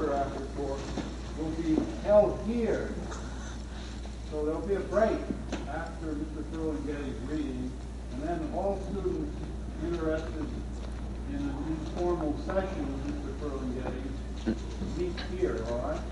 quarter after 4 will be held here. So there'll be a break after Mr. Ferlinghetti's reading, and then all students interested in an informal session with Mr. Ferlinghetti meet here, all right?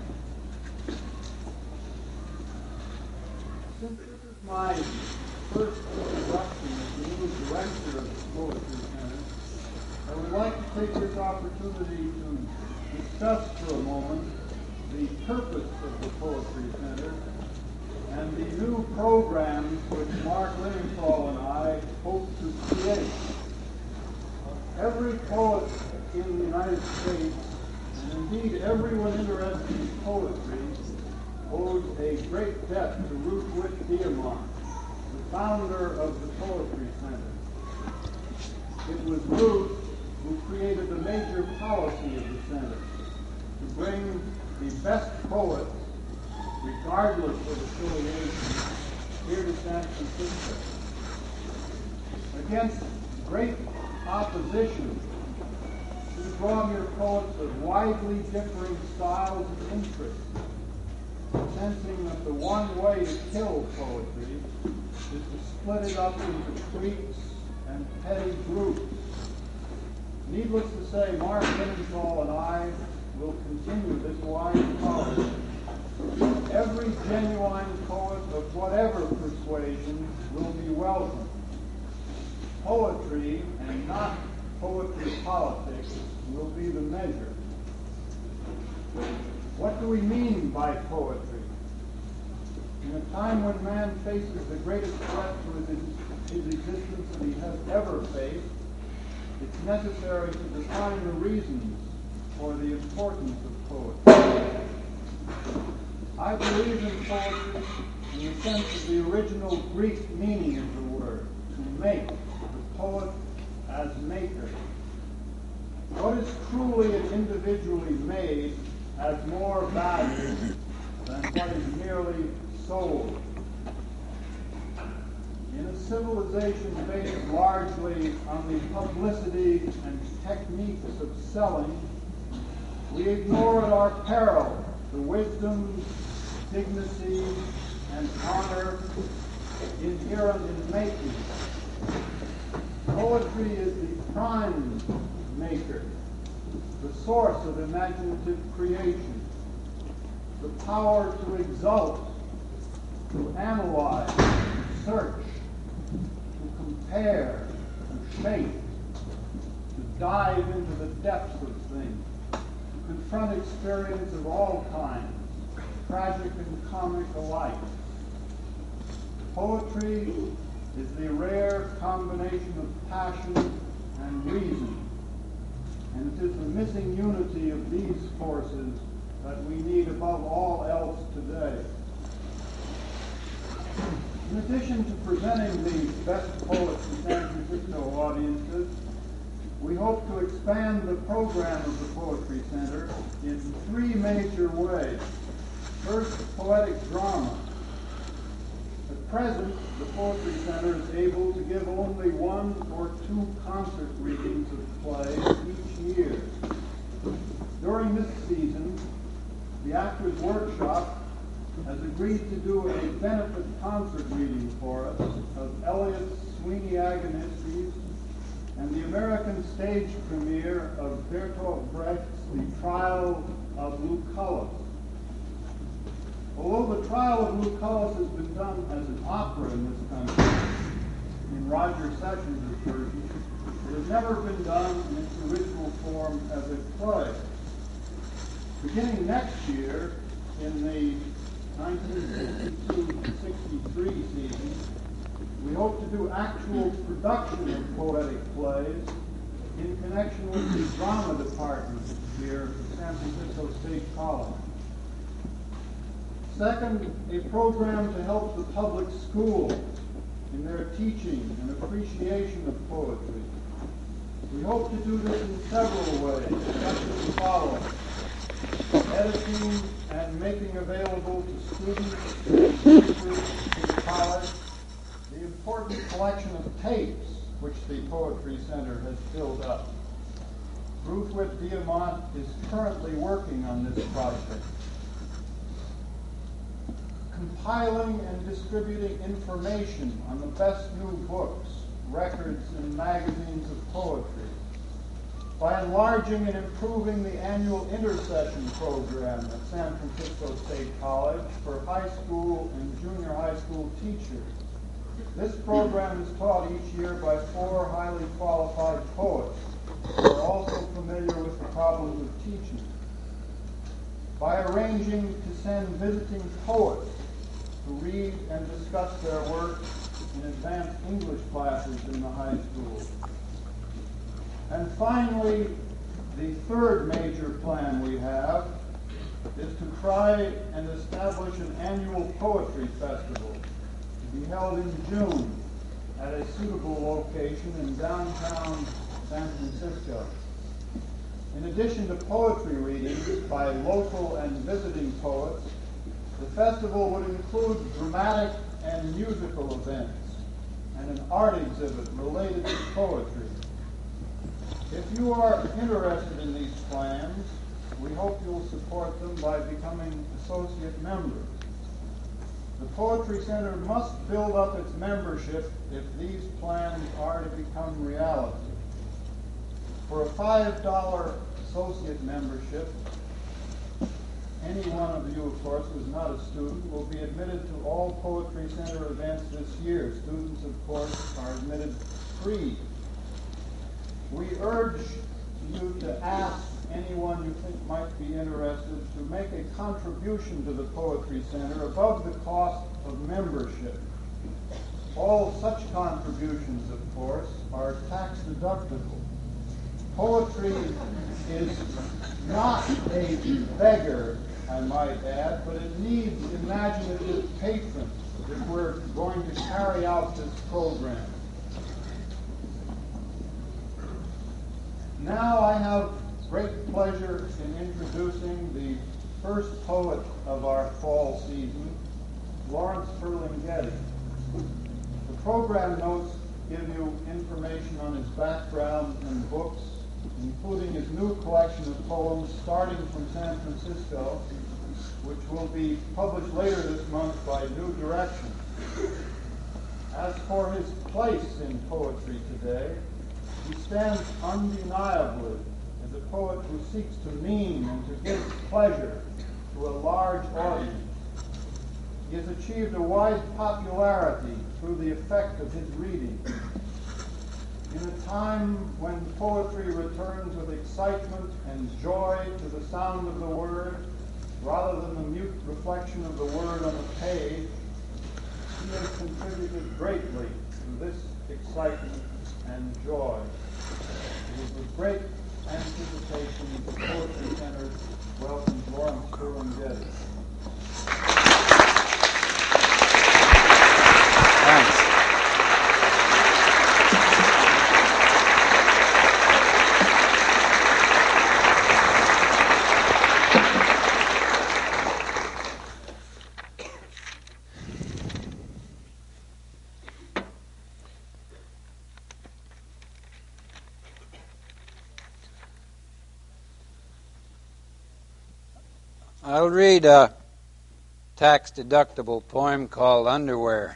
Since this is my first introduction as the new director of the Poetry Center, I would like to take this opportunity to discuss for a moment the purpose of the Poetry Center and the new programs which Mark Linenthal and I hope to create. Every poet in the United States, and indeed everyone interested in poetry, owes a great debt to Ruth Whitt Guillemot, the founder of the Poetry Center. It was Ruth who created the major policy of the center, to bring the best poets, regardless of affiliation, here to San Francisco. Against great opposition, you draw here poets of widely differing styles and interests, sensing that the one way to kill poetry is to split it up into cliques and petty groups. Needless to say, Mark Linenthal and I will continue this wise policy. Every genuine poet of whatever persuasion will be welcome. Poetry, and not poetry politics, will be the measure. What do we mean by poetry? In a time when man faces the greatest threat to his existence that he has ever faced, it's necessary to define the reasons for the importance of poetry. I believe in poetry in the sense of the original Greek meaning of the word, to make, the poet as maker. What is truly and individually made has more value than what is merely sold. In a civilization based largely on the publicity and techniques of selling, we ignore at our peril the wisdom, dignity, and honor inherent in making. Poetry is the prime maker, the source of imaginative creation, the power to exult, to analyze, to search, to compare, to shape, to dive into the depths of things, to confront experience of all kinds, tragic and comic alike. Poetry is the rare combination of passion and reason, and it is the missing unity of these forces that we need above all else today. In addition to presenting the best poets to San Francisco audiences, we hope to expand the program of the Poetry Center in three major ways. First, poetic drama. At present, the Poetry Center is able to give only 1 or 2 concert readings of plays each year. During this season, the Actors Workshop has agreed to do a benefit concert reading for us of Eliot's Sweeney Agonistes and the American stage premiere of Bertolt Brecht's The Trial of Lucullus. Although The Trial of Lucullus has been done as an opera in this country, in Roger Sessions' version, it has never been done in its original form as a play. Beginning next year, in the 1962-63 season, we hope to do actual production of poetic plays in connection with the drama department here at San Francisco State College. Second, a program to help the public schools in their teaching and appreciation of poetry. We hope to do this in several ways, such as the following: editing and making available to students and teachers in college the important collection of tapes which the Poetry Center has filled up. Ruth Whit Diamont is currently working on this project, compiling and distributing information on the best new books, records, and magazines of poetry, by enlarging and improving the annual intercession program at San Francisco State College for high school and junior high school teachers. This program is taught each year by 4 highly qualified poets who are also familiar with the problems of teaching. By arranging to send visiting poets to read and discuss their work in advanced English classes in the high school. And finally, the third major plan we have is to try and establish an annual poetry festival to be held in June at a suitable location in downtown San Francisco. In addition to poetry readings by local and visiting poets, the festival would include dramatic and musical events and an art exhibit related to poetry. If you are interested in these plans, we hope you'll support them by becoming associate members. The Poetry Center must build up its membership if these plans are to become reality. For a $5 associate membership, any one of you, of course, who is not a student, will be admitted to all Poetry Center events this year. Students, of course, are admitted free. We urge you to ask anyone you think might be interested to make a contribution to the Poetry Center above the cost of membership. All such contributions, of course, are tax deductible. Poetry is not a beggar, I might add, but it needs imaginative patrons if we're going to carry out this program. Now I have great pleasure in introducing the first poet of our fall season, Lawrence Ferlinghetti. The program notes give you information on his background and books, including his new collection of poems starting from San Francisco, which will be published later this month by New Direction. As for his place in poetry today, he stands undeniably as a poet who seeks to mean and to give pleasure to a large audience. He has achieved a wide popularity through the effect of his reading. In a time when poetry returns with excitement and joy to the sound of the word, rather than the mute reflection of the word on the page, he has contributed greatly to this excitement and joy. It is with great anticipation that the Poetry Center welcomes Lawrence Ferlinghetti. Thanks. I'll read a tax-deductible poem called Underwear.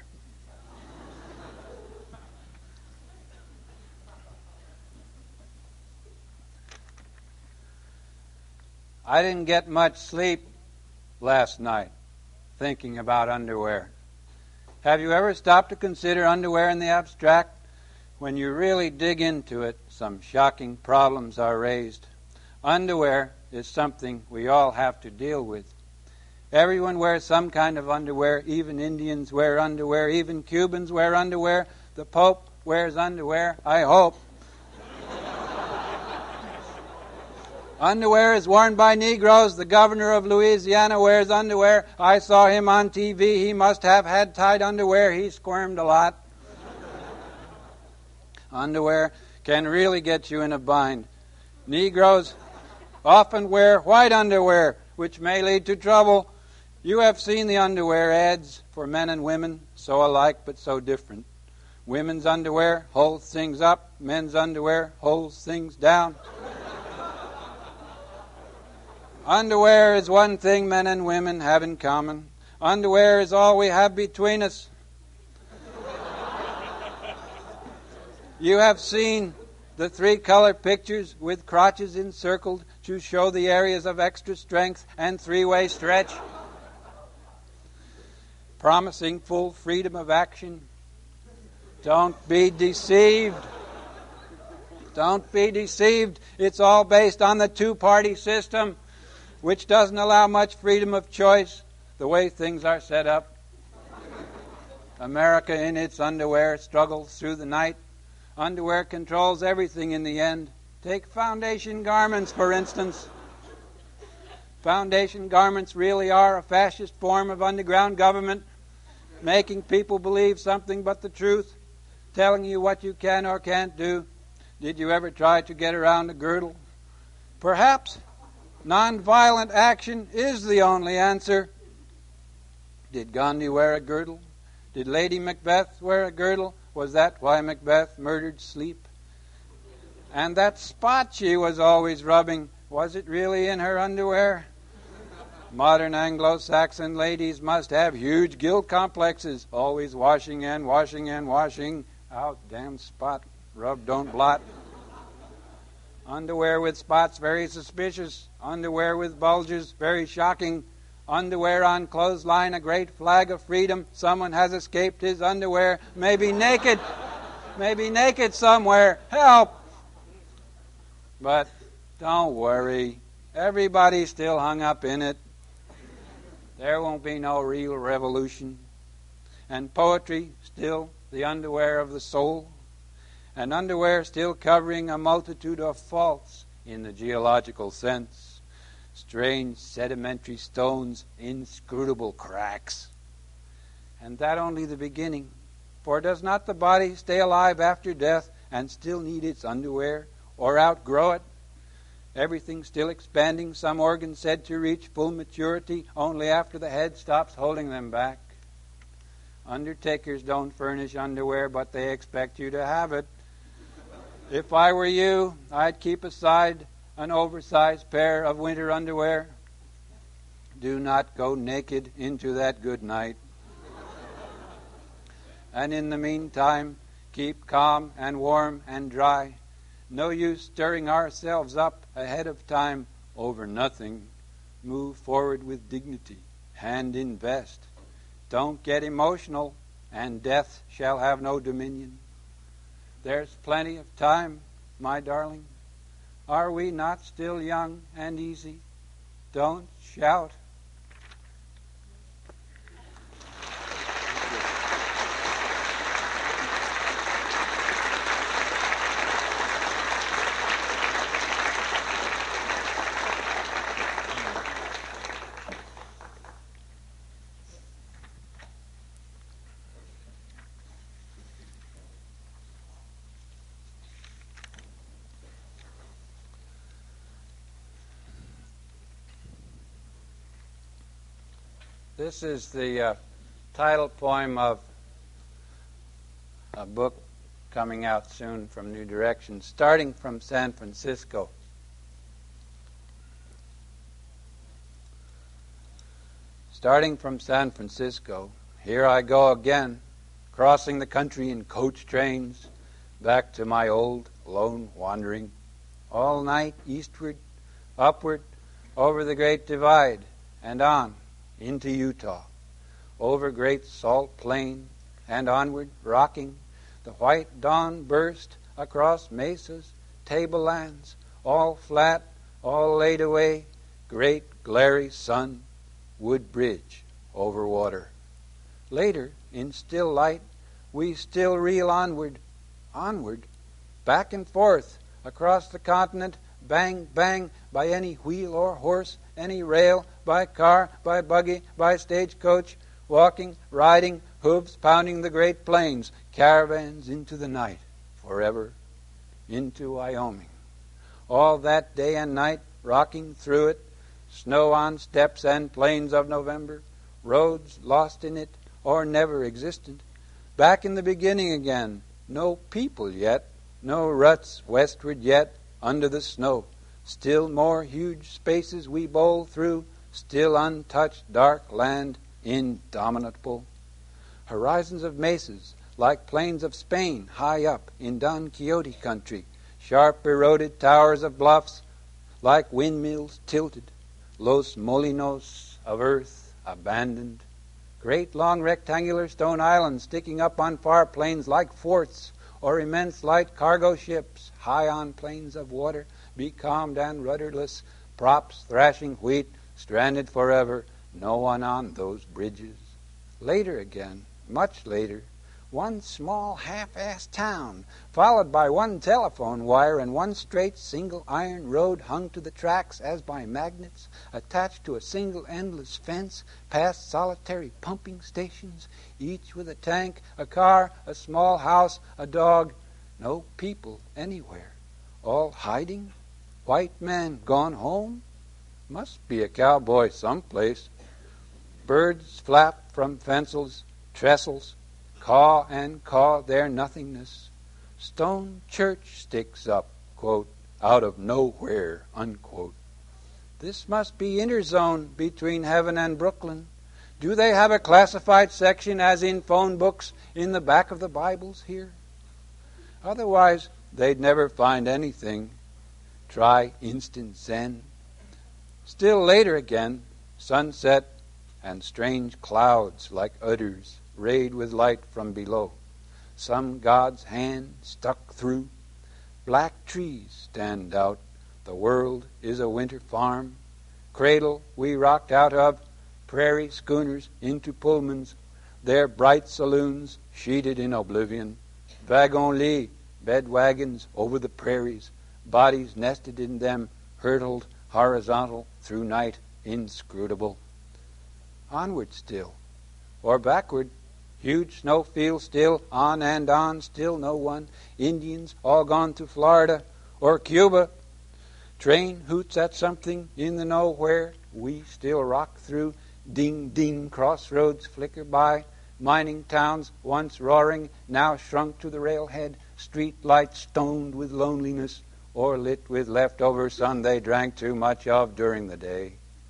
I didn't get much sleep last night thinking about underwear. Have you ever stopped to consider underwear in the abstract? When you really dig into it, some shocking problems are raised. Underwear is something we all have to deal with. Everyone wears some kind of underwear. Even Indians wear underwear. Even Cubans wear underwear. The Pope wears underwear, I hope. Underwear is worn by Negroes. The governor of Louisiana wears underwear. I saw him on TV. He must have had tight underwear. He squirmed a lot. Underwear can really get you in a bind. Negroes often wear white underwear, which may lead to trouble. You have seen the underwear ads for men and women, so alike but so different. Women's underwear holds things up. Men's underwear holds things down. Underwear is one thing men and women have in common. Underwear is all we have between us. You have seen the 3-color pictures with crotches encircled to show the areas of extra strength and 3-way stretch, promising full freedom of action. Don't be deceived. Don't be deceived. It's all based on the 2-party system, which doesn't allow much freedom of choice the way things are set up. America in its underwear struggles through the night. Underwear controls everything in the end. Take foundation garments, for instance. Foundation garments really are a fascist form of underground government, making people believe something but the truth, telling you what you can or can't do. Did you ever try to get around a girdle? Perhaps nonviolent action is the only answer. Did Gandhi wear a girdle? Did Lady Macbeth wear a girdle? Was that why Macbeth murdered sleep? And that spot she was always rubbing, was it really in her underwear? Modern Anglo-Saxon ladies must have huge guilt complexes, always washing and washing and washing. Out, damn spot, rub, don't blot. Underwear with spots, very suspicious. Underwear with bulges, very shocking. Underwear on clothesline, a great flag of freedom. Someone has escaped his underwear, maybe naked somewhere. Help! But don't worry, everybody's still hung up in it. There won't be no real revolution. And poetry, still the underwear of the soul. And underwear still covering a multitude of faults in the geological sense. Strange sedimentary stones, inscrutable cracks. And that only the beginning. For does not the body stay alive after death and still need its underwear or outgrow it? Everything still expanding, some organs said to reach full maturity only after the head stops holding them back. Undertakers don't furnish underwear, but they expect you to have it. If I were you, I'd keep aside an oversized pair of winter underwear. Do not go naked into that good night. And in the meantime, keep calm and warm and dry. No use stirring ourselves up ahead of time over nothing. Move forward with dignity, hand in vest. Don't get emotional, and death shall have no dominion. There's plenty of time, my darling. Are we not still young and easy? Don't shout. This is the title poem of a book coming out soon from New Direction, Starting from San Francisco. Starting from San Francisco, here I go again, crossing the country in coach trains, back to my old lone wandering, all night eastward, upward, over the Great Divide, and on into Utah, over Great Salt Plain, and onward, rocking. The white dawn burst across mesas, tablelands, all flat, all laid away, great glary sun, wood bridge over water. Later, in still light, we still reel onward, back and forth, across the continent, bang, bang, by any wheel or horse, any rail, by car, by buggy, by stagecoach, walking, riding, hooves pounding the great plains, caravans into the night, forever, into Wyoming. All that day and night, rocking through it, snow on steppes and plains of November, roads lost in it, or never existent. Back in the beginning again, no people yet, no ruts westward yet, under the snow, Still more huge spaces we bowl through, still untouched dark land, indomitable. Horizons of mesas, like plains of Spain, high up in Don Quixote country, sharp eroded towers of bluffs, like windmills tilted, Los Molinos of earth abandoned. Great long rectangular stone islands sticking up on far plains like forts, or immense light cargo ships, high on plains of water, becalmed and rudderless, props thrashing wheat, stranded forever, no one on those bridges. Later again, much later, one small half-assed town, followed by one telephone wire and one straight single iron road hung to the tracks as by magnets, attached to a single endless fence, past solitary pumping stations, each with a tank, a car, a small house, a dog, no people anywhere, all hiding. White man gone home? Must be a cowboy someplace. Birds flap from fences, trestles, caw and caw their nothingness. Stone church sticks up, quote, out of nowhere, unquote. This must be interzone between heaven and Brooklyn. Do they have a classified section as in phone books in the back of the Bibles here? Otherwise, they'd never find anything. Try instant Zen. Still later again, sunset and strange clouds like udders, rayed with light from below. Some God's hand stuck through. Black trees stand out. The world is a winter farm. Cradle we rocked out of, prairie schooners into Pullmans, their bright saloons sheeted in oblivion. Wagon-lits, bed wagons over the prairies, bodies nested in them, hurtled horizontal through night inscrutable. Onward still, or backward, huge snowfields still, on and on, still no one. Indians all gone to Florida or Cuba. Train hoots at something in the nowhere. We still rock through. Ding, ding, crossroads flicker by. Mining towns, once roaring, now shrunk to the railhead. Street lights stoned with loneliness or lit with leftover sun they drank too much of during the day.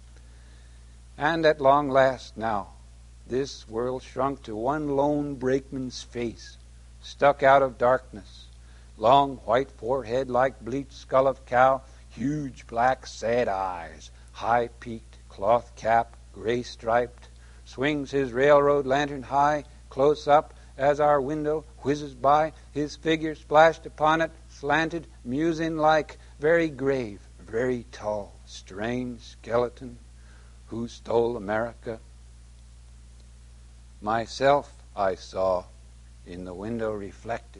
And at long last now, this world shrunk to one lone brakeman's face, stuck out of darkness. Long white forehead like bleached skull of cow, huge black sad eyes, high-peaked cloth cap, gray-striped, swings his railroad lantern high, close up as our window whizzes by, his figure splashed upon it, slanted, musing-like, very grave, very tall, strange skeleton. Who stole America? Myself I saw in the window reflected.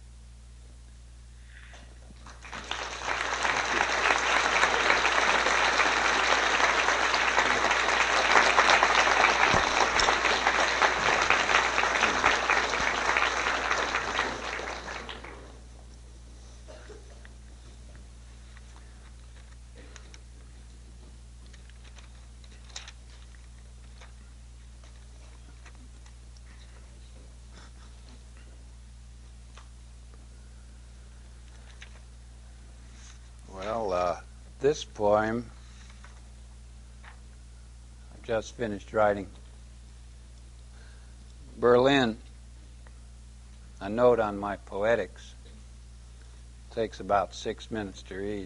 This poem I just finished writing. Berlin, a note on my poetics. Takes about 6 minutes to read.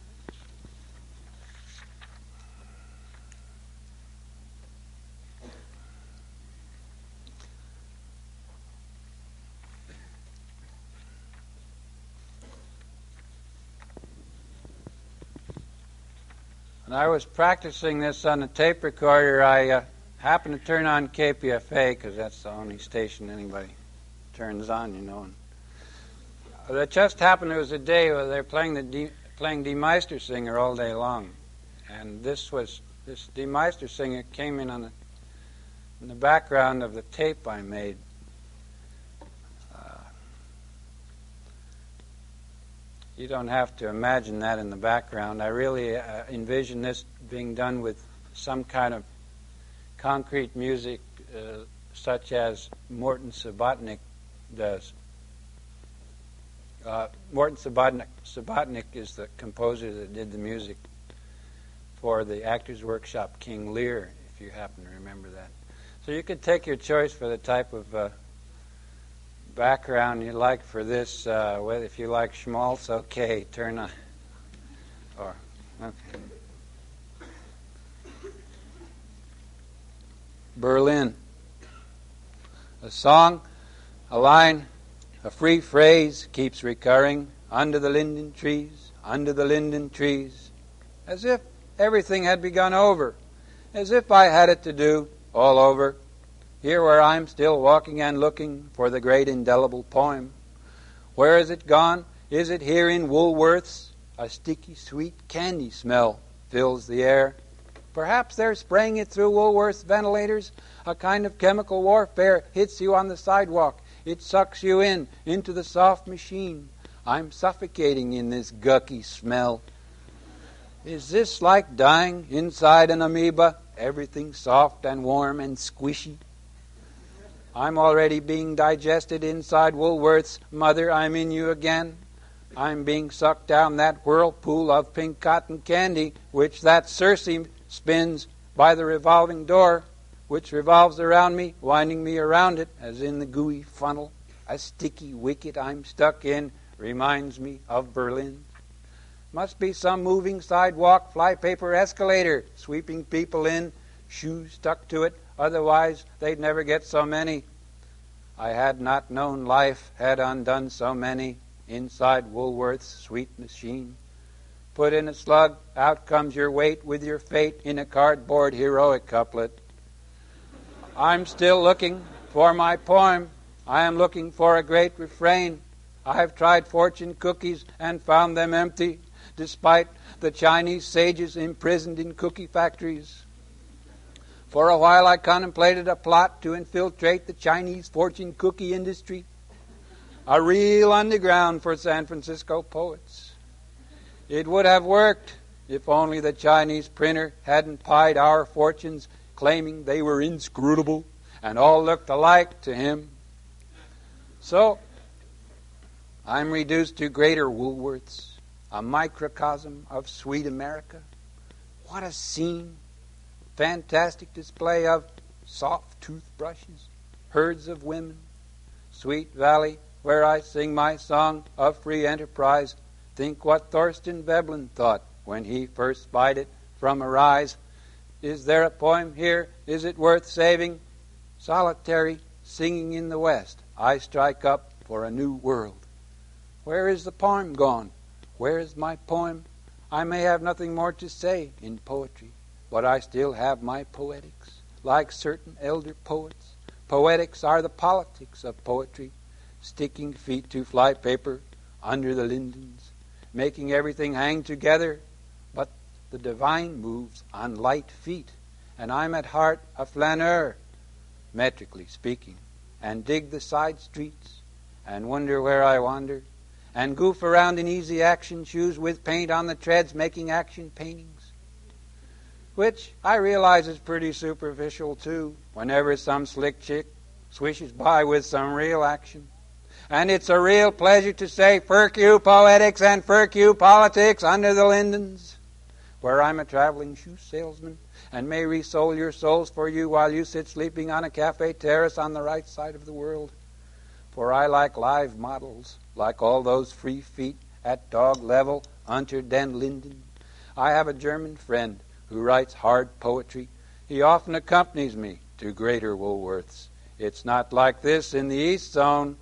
When I was practicing this on a tape recorder, I happened to turn on KPFA, because that's the only station anybody turns on, you know. And it just happened there was a day where they were playing Die Meistersinger all day long. And this Die Meistersinger came in the background of the tape I made. You don't have to imagine that in the background. I really envision this being done with some kind of concrete music such as Morton Subotnick does. Morton Subotnick is the composer that did the music for the Actors Workshop King Lear, if you happen to remember that. So you could take your choice for the type of background you like for this. If you like schmaltz, okay, turn on. Or, okay. Berlin. A song, a line, a free phrase keeps recurring under the linden trees, as if everything had begun over, as if I had it to do all over, here where I'm still walking and looking for the great indelible poem. Where is it gone? Is it here in Woolworth's? A sticky, sweet candy smell fills the air. Perhaps they're spraying it through Woolworth's ventilators. A kind of chemical warfare hits you on the sidewalk. It sucks you into the soft machine. I'm suffocating in this gucky smell. Is this like dying inside an amoeba? Everything soft and warm and squishy. I'm already being digested inside Woolworth's. Mother, I'm in you again. I'm being sucked down that whirlpool of pink cotton candy, which that Circe spins by the revolving door, which revolves around me, winding me around it, as in the gooey funnel. A sticky wicket I'm stuck in reminds me of Berlin. Must be some moving sidewalk flypaper escalator, sweeping people in, shoes stuck to it, otherwise they'd never get so many. I had not known life had undone so many inside Woolworth's sweet machine. Put in a slug, out comes your weight with your fate in a cardboard heroic couplet. I'm still looking for my poem. I am looking for a great refrain. I have tried fortune cookies and found them empty, despite the Chinese sages imprisoned in cookie factories. For a while I contemplated a plot to infiltrate the Chinese fortune cookie industry, a real underground for San Francisco poets. It would have worked if only the Chinese printer hadn't pied our fortunes, claiming they were inscrutable and all looked alike to him. So, I'm reduced to greater Woolworths, a microcosm of sweet America. What a scene! Fantastic display of soft toothbrushes, herds of women, sweet valley where I sing my song of free enterprise. Think what Thorstein Veblen thought when he first spied it from a rise. Is there a poem here? Is it worth saving? Solitary, singing in the west, I strike up for a new world. Where is the poem gone? Where is my poem? I may have nothing more to say in poetry, but I still have my poetics. Like certain elder poets, poetics are the politics of poetry, sticking feet to fly paper under the lindens, making everything hang together, but the divine moves on light feet, and I'm at heart a flaneur, metrically speaking, and dig the side streets, and wonder where I wander, and goof around in easy action shoes with paint on the treads, making action paintings, which I realize is pretty superficial too, whenever some slick chick swishes by with some real action. And it's a real pleasure to say, "Firk you poetics and firk you politics under the lindens," where I'm a traveling shoe salesman and may resole your souls for you while you sit sleeping on a cafe terrace on the right side of the world. For I like live models, like all those free feet at dog level unter den Linden. I have a German friend who writes hard poetry. He often accompanies me to greater Woolworths. It's not like this in the East Zone.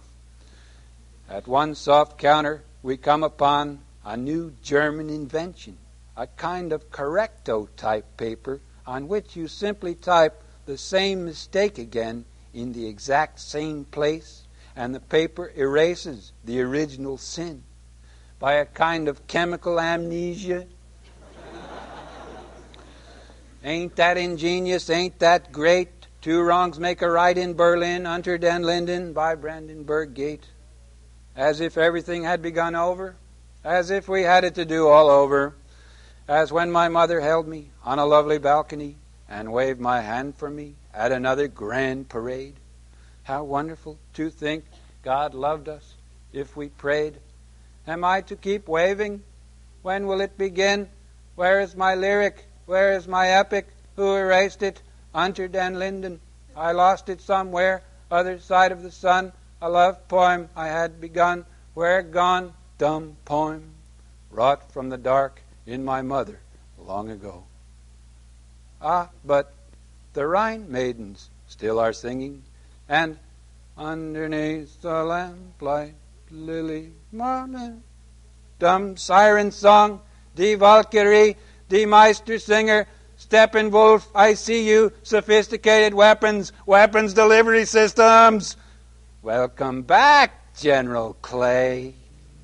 At one soft counter, we come upon a new German invention, a kind of correcto-type paper on which you simply type the same mistake again in the exact same place, and the paper erases the original sin by a kind of chemical amnesia. Ain't that ingenious? Ain't that great? Two wrongs make a right in Berlin, unter den Linden by Brandenburg Gate. As if everything had begun over, as if we had it to do all over, as when my mother held me on a lovely balcony and waved my hand for me at another grand parade. How wonderful to think God loved us if we prayed. Am I to keep waving? When will it begin? Where is my lyric? Where is my epic? Who erased it? Unter den Linden. I lost it somewhere, other side of the sun. A love poem I had begun. Where gone? Dumb poem, wrought from the dark in my mother long ago. Ah, but the Rhine maidens still are singing, and underneath the lamplight, Lily Marlin. Dumb siren song, die Valkyrie, die Meistersinger, Steppenwolf, I see you, sophisticated weapons delivery systems. Welcome back, General Clay.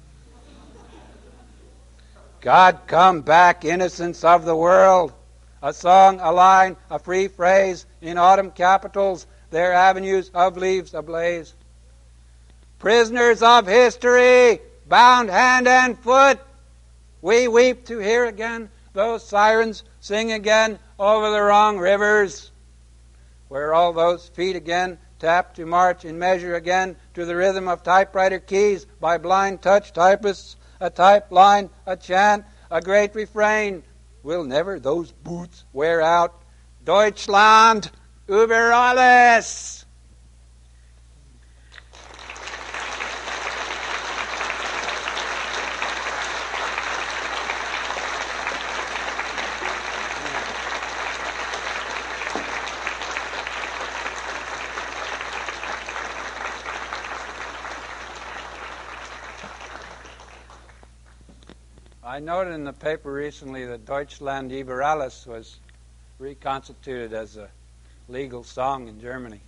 God, come back, innocence of the world. A song, a line, a free phrase in autumn capitals, their avenues of leaves ablaze. Prisoners of history, bound hand and foot, we weep to hear again those sirens sing again over the wrong rivers, where all those feet again tap to march in measure again to the rhythm of typewriter keys by blind touch typists, a type line, a chant, a great refrain. Will never those boots wear out? Deutschland über alles! I noted in the paper recently that Deutschland über alles was reconstituted as a legal song in Germany.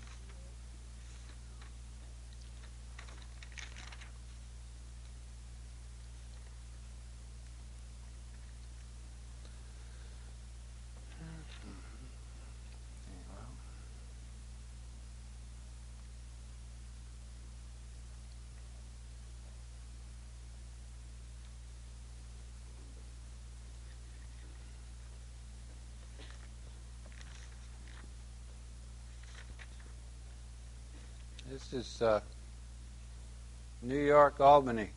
This is New York, Albany.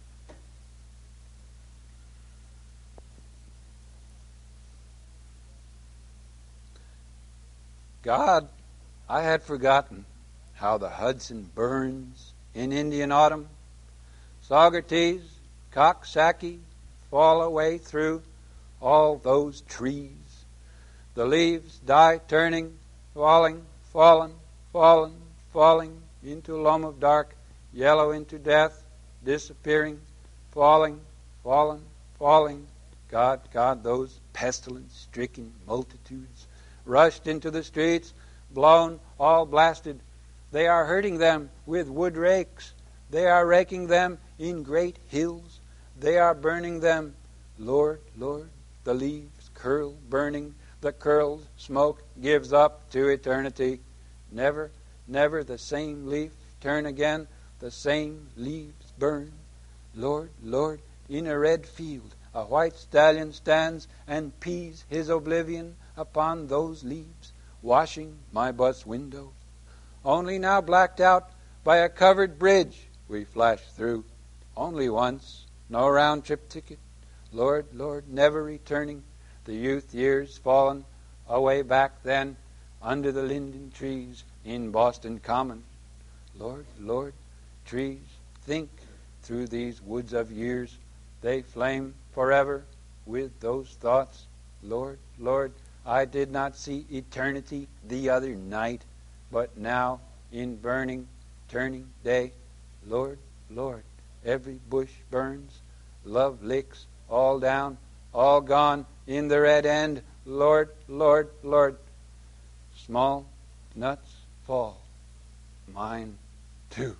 God, I had forgotten how the Hudson burns in Indian autumn. Saugerties, Coxsackie fall away through all those trees. The leaves die turning, falling, fallen, fallen, falling into a loam of dark, yellow into death, disappearing, falling, fallen, falling. God, God, those pestilence-stricken multitudes rushed into the streets, blown, all blasted. They are hurting them with wood rakes. They are raking them in great hills. They are burning them. Lord, Lord, the leaves curl, burning. The curled smoke gives up to eternity. Never, never the same leaf turn again, the same leaves burn. Lord, Lord, in a red field a white stallion stands and pees his oblivion upon those leaves, washing my bus window. Only now blacked out by a covered bridge we flash through. Only once, no round-trip ticket. Lord, Lord, never returning. The youth years fallen away back then under the linden trees in Boston Common. Lord, Lord, trees, think through these woods of years. They flame forever with those thoughts. Lord, Lord, I did not see eternity the other night, but now in burning, turning day. Lord, Lord, every bush burns. Love licks all down, all gone in the red end. Lord, Lord, Lord, small nuts fall. Mine too.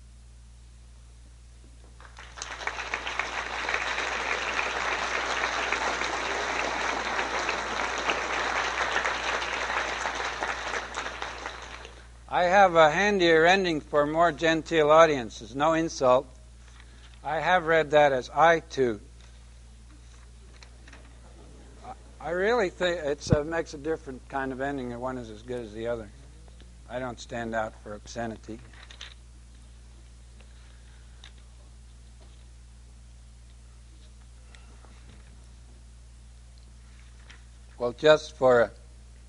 I have a handier ending for more genteel audiences. No insult. I have read that as I too. I really think it makes a different kind of ending, and one is as good as the other. I don't stand out for obscenity. Well, just for a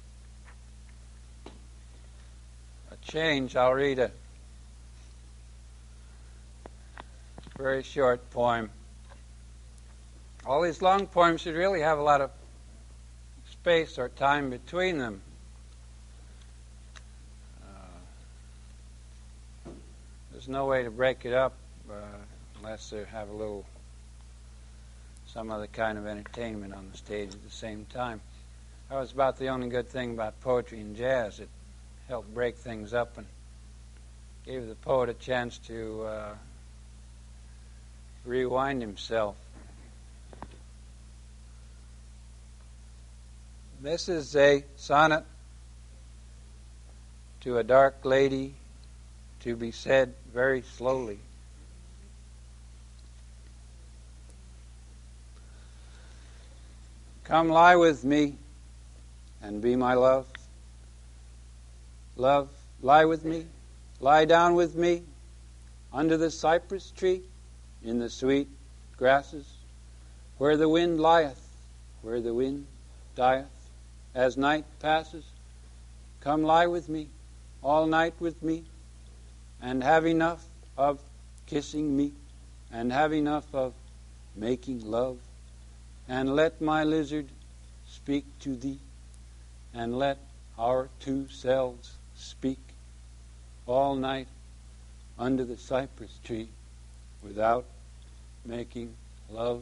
change, I'll read a very short poem. All these long poems should really have a lot of space or time between them. There's no way to break it up unless they have some other kind of entertainment on the stage at the same time. That was about the only good thing about poetry and jazz. It helped break things up and gave the poet a chance to rewind himself. This is a sonnet to a dark lady, to be said very slowly. Come lie with me and be my love. Love, lie with me, lie down with me, under the cypress tree, in the sweet grasses, where the wind lieth, where the wind dieth, as night passes. Come lie with me, all night with me, and have enough of kissing me, and have enough of making love, and let my lizard speak to thee, and let our two selves speak all night under the cypress tree without making love.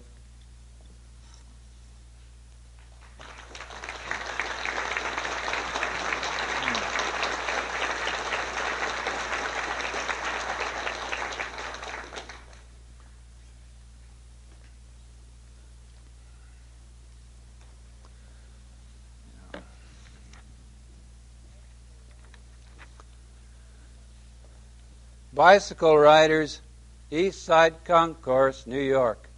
Bicycle riders, East Side Concourse, New York.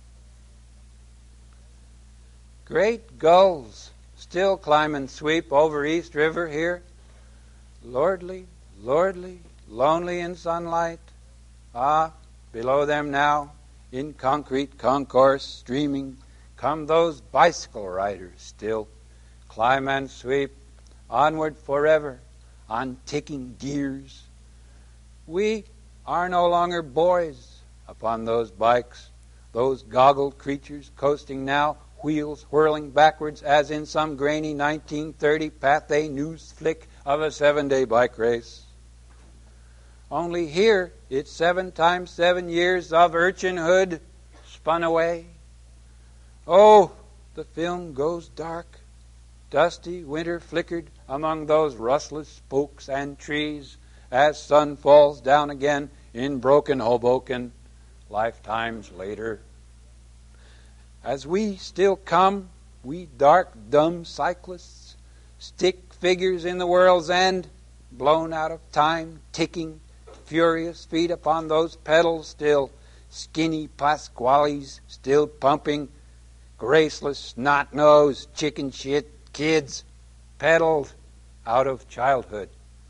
Great gulls still climb and sweep over East River here. Lordly, lordly, lonely in sunlight. Ah, below them now, in concrete concourse streaming, come those bicycle riders still. Climb and sweep, onward forever, on ticking gears. We are no longer boys upon those bikes, those goggled creatures coasting now, wheels whirling backwards as in some grainy 1930 Pathé news flick of a 7-day bike race. Only here it's 7 times 7 years of urchinhood spun away. Oh, the film goes dark. Dusty winter flickered among those rustless spokes and trees as sun falls down again in broken Hoboken, lifetimes later. As we still come, we dark, dumb cyclists, stick figures in the world's end, blown out of time, ticking, furious feet upon those pedals still, skinny Pasquales still pumping, graceless, snot-nosed, chicken shit kids, pedaled out of childhood.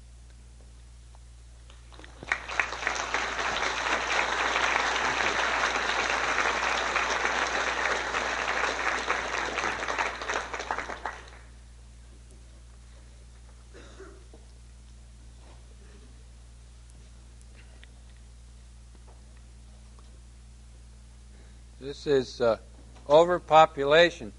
This is overpopulation.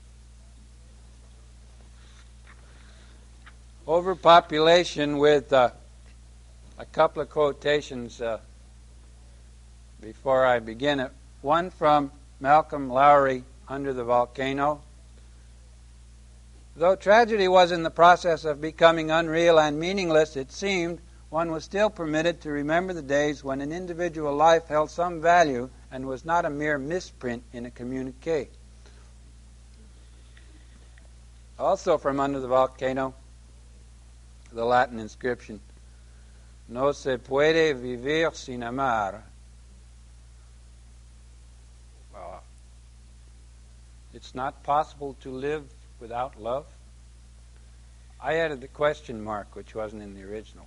Overpopulation with a couple of quotations before I begin it. One from Malcolm Lowry, Under the Volcano. Though tragedy was in the process of becoming unreal and meaningless, it seemed one was still permitted to remember the days when an individual life held some value and was not a mere misprint in a communique. Also from Under the Volcano, the Latin inscription, No se puede vivir sin amar. It's not possible to live without love. I added the question mark, which wasn't in the original.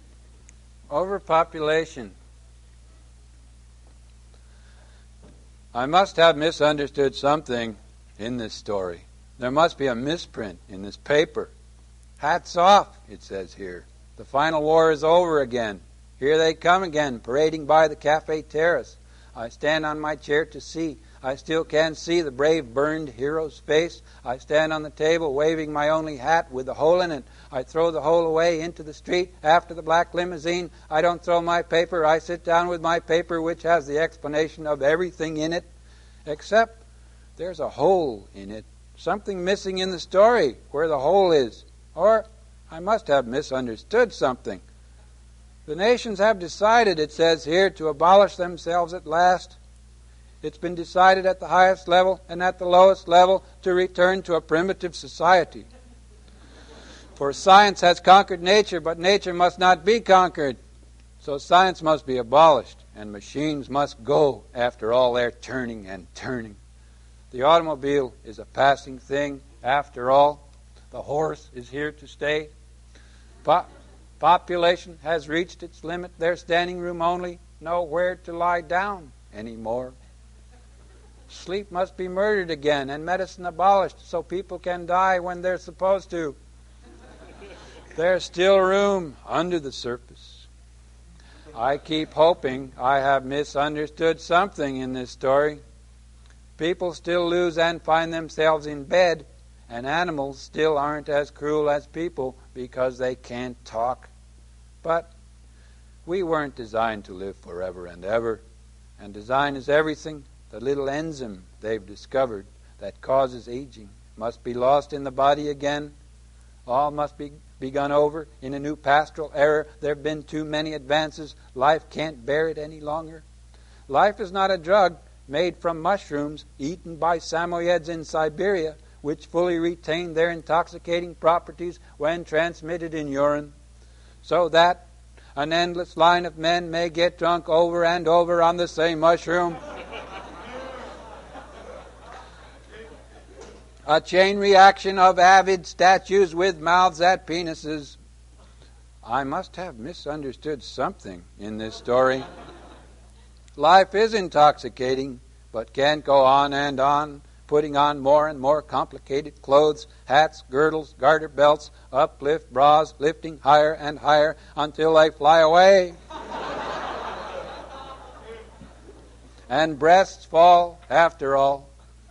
Overpopulation. I must have misunderstood something in this story. There must be a misprint in this paper. Hats off, it says here. The final war is over again. Here they come again, parading by the cafe terrace. I stand on my chair to see. I still can't see the brave burned hero's face. I stand on the table waving my only hat with a hole in it. I throw the hole away into the street after the black limousine. I don't throw my paper. I sit down with my paper, which has the explanation of everything in it, except there's a hole in it. Something missing in the story where the hole is. Or I must have misunderstood something. The nations have decided, it says here, to abolish themselves at last. It's been decided at the highest level and at the lowest level to return to a primitive society. For science has conquered nature, but nature must not be conquered. So science must be abolished, and machines must go after all their turning and turning. The automobile is a passing thing after all. The horse is here to stay. Population has reached its limit. There's standing room only, nowhere to lie down anymore. Sleep must be murdered again and medicine abolished so people can die when they're supposed to. There's still room under the surface. I keep hoping I have misunderstood something in this story. People still lose and find themselves in bed, and animals still aren't as cruel as people because they can't talk. But we weren't designed to live forever and ever, and design is everything. The little enzyme they've discovered that causes aging must be lost in the body again. All must be begun over in a new pastoral era. There have been too many advances. Life can't bear it any longer. Life is not a drug made from mushrooms eaten by Samoyeds in Siberia, which fully retain their intoxicating properties when transmitted in urine, so that an endless line of men may get drunk over and over on the same mushroom. A chain reaction of avid statues with mouths at penises. I must have misunderstood something in this story. Life is intoxicating, but can't go on and on, putting on more and more complicated clothes, hats, girdles, garter belts, uplift bras, lifting higher and higher until they fly away. And breasts fall after all.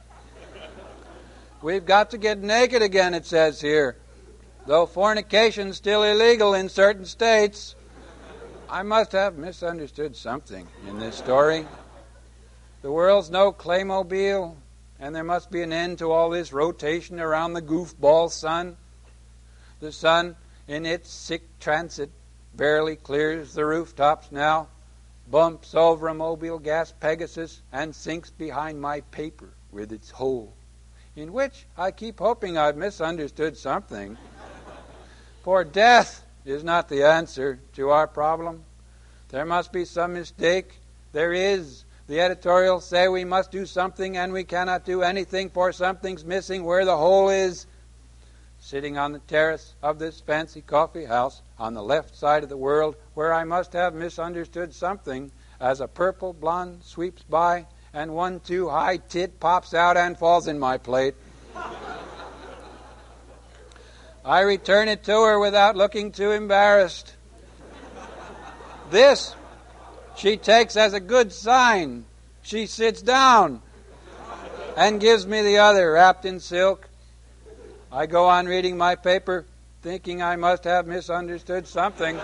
We've got to get naked again, it says here. Though fornication's still illegal in certain states. I must have misunderstood something in this story. The world's no Claymobile, and there must be an end to all this rotation around the goofball sun. The sun, in its sick transit, barely clears the rooftops now, bumps over a Mobile gas Pegasus, and sinks behind my paper with its hole, in which I keep hoping I've misunderstood something. For death is not the answer to our problem. There must be some mistake. There is. The editorials say we must do something and we cannot do anything, for something's missing where the hole is. Sitting on the terrace of this fancy coffee house on the left side of the world, where I must have misunderstood something, as a purple blonde sweeps by and one too high tit pops out and falls in my plate. I return it to her without looking too embarrassed. This she takes as a good sign. She sits down and gives me the other, wrapped in silk. I go on reading my paper, thinking I must have misunderstood something,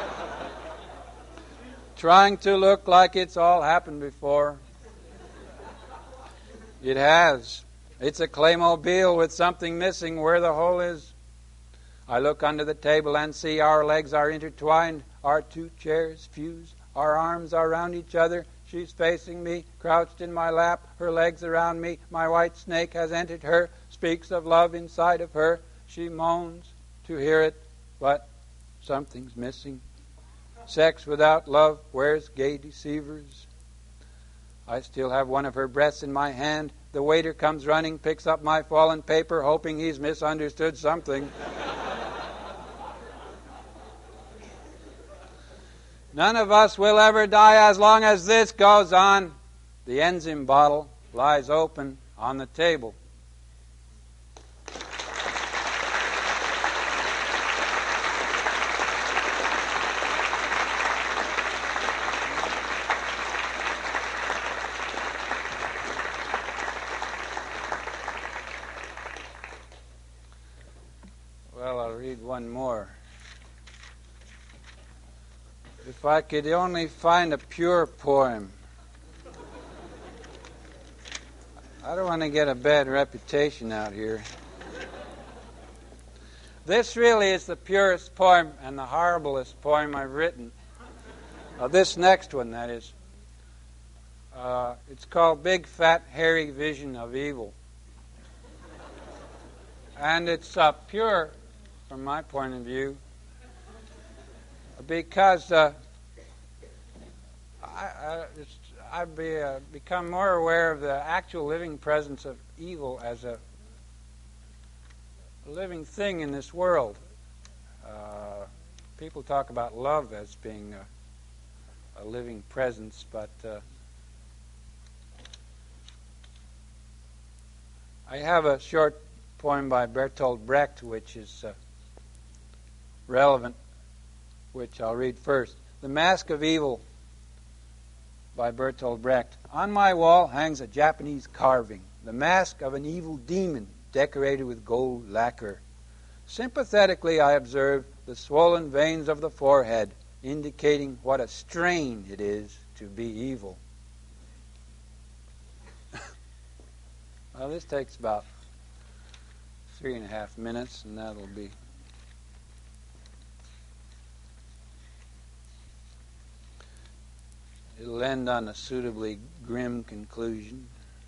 trying to look like it's all happened before. It has. It's a Claymobile with something missing where the hole is. I look under the table and see our legs are intertwined, our two chairs fused, our arms are around each other. She's facing me, crouched in my lap, her legs around me. My white snake has entered her, speaks of love inside of her. She moans to hear it, but something's missing. Sex without love wears gay deceivers. I still have one of her breasts in my hand. The waiter comes running, picks up my fallen paper, hoping he's misunderstood something. None of us will ever die as long as this goes on. The enzyme bottle lies open on the table. Well, I'll read one more. If I could only find a pure poem. I don't want to get a bad reputation out here. This really is the purest poem and the horriblest poem I've written. This next one, that is. It's called Big Fat Hairy Vision of Evil. And it's pure from my point of view because I've become more aware of the actual living presence of evil as a living thing in this world. People talk about love as being a living presence, but I have a short poem by Bertolt Brecht which is relevant, which I'll read first. The Mask of Evil by Bertolt Brecht. On my wall hangs a Japanese carving, the mask of an evil demon decorated with gold lacquer. Sympathetically I observe the swollen veins of the forehead, indicating what a strain it is to be evil. Well, this takes about 3.5 minutes, and that'll be... It'll end on a suitably grim conclusion.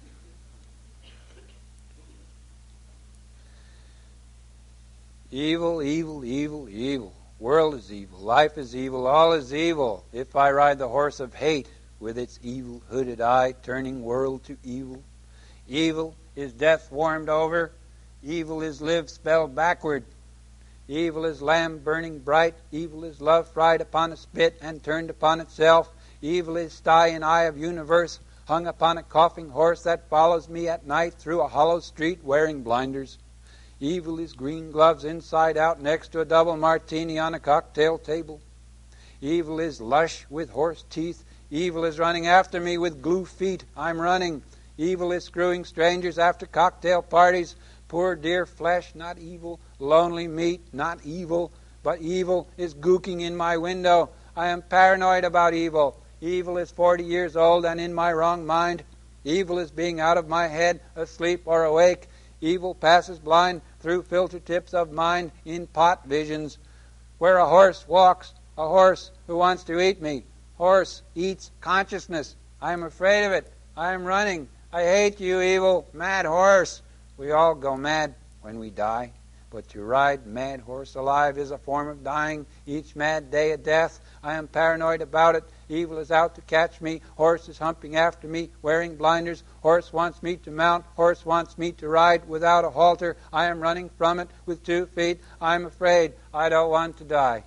Evil, evil, evil, evil. World is evil. Life is evil. All is evil. If I ride the horse of hate with its evil hooded eye, turning world to evil. Evil is death warmed over. Evil is live spelled backward. Evil is lamb burning bright. Evil is love fried upon a spit and turned upon itself. Evil is sty and eye of universe, hung upon a coughing horse that follows me at night through a hollow street wearing blinders. Evil is green gloves inside out next to a double martini on a cocktail table. Evil is lush with horse teeth. Evil is running after me with glue feet. I'm running. Evil is screwing strangers after cocktail parties. Poor dear flesh, not evil. Lonely meat, not evil. But evil is gooking in my window. I am paranoid about evil. Evil is 40 years old and in my wrong mind. Evil is being out of my head, asleep or awake. Evil passes blind through filter tips of mind in pot visions. Where a horse walks, a horse who wants to eat me. Horse eats consciousness. I am afraid of it. I am running. I hate you, evil, mad horse. We all go mad when we die. But to ride mad horse alive is a form of dying. Each mad day a death. I am paranoid about it. Evil is out to catch me. Horse is humping after me, wearing blinders. Horse wants me to mount. Horse wants me to ride without a halter. I am running from it with 2 feet. I am afraid. I don't want to die.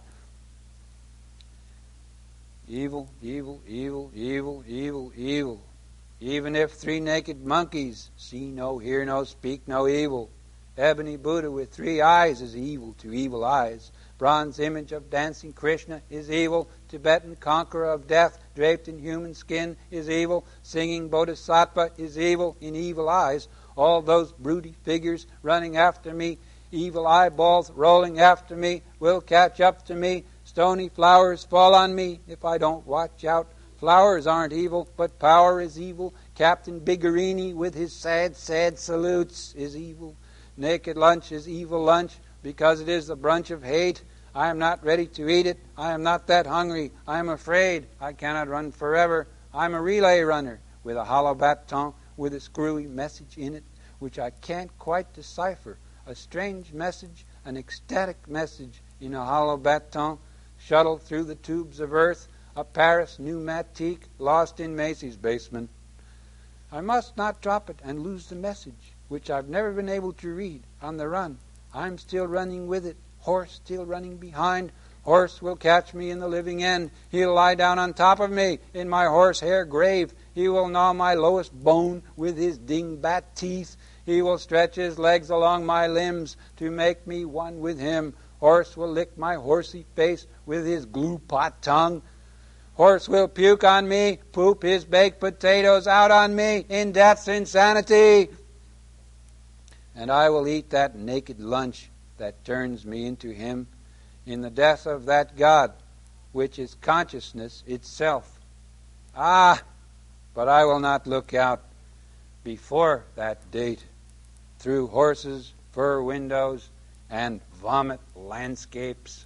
Evil, evil, evil, evil, evil, evil. Even if 3 naked monkeys see no, hear no, speak no evil. Ebony Buddha with 3 eyes is evil to evil eyes. Bronze image of dancing Krishna is evil. Tibetan conqueror of death draped in human skin is evil. Singing Bodhisattva is evil in evil eyes. All those broody figures running after me, evil eyeballs rolling after me, will catch up to me. Stony flowers fall on me if I don't watch out. Flowers aren't evil, but power is evil. Captain Bigarini with his sad, sad salutes is evil. Naked lunch is evil lunch because it is the brunch of hate. I am not ready to eat it. I am not that hungry. I am afraid. I cannot run forever. I am a relay runner with a hollow baton with a screwy message in it, which I can't quite decipher. A strange message, an ecstatic message in a hollow baton, shuttled through the tubes of earth, a Paris pneumatique lost in Macy's basement. I must not drop it and lose the message, which I've never been able to read on the run. I'm still running with it. Horse still running behind. Horse will catch me in the living end. He'll lie down on top of me in my horsehair grave. He will gnaw my lowest bone with his dingbat teeth. He will stretch his legs along my limbs to make me one with him. Horse will lick my horsey face with his glue pot tongue. Horse will puke on me, poop his baked potatoes out on me in death's insanity. And I will eat that naked lunch that turns me into him in the death of that God, which is consciousness itself. Ah, but I will not look out before that date through horses, fur windows, and vomit landscapes.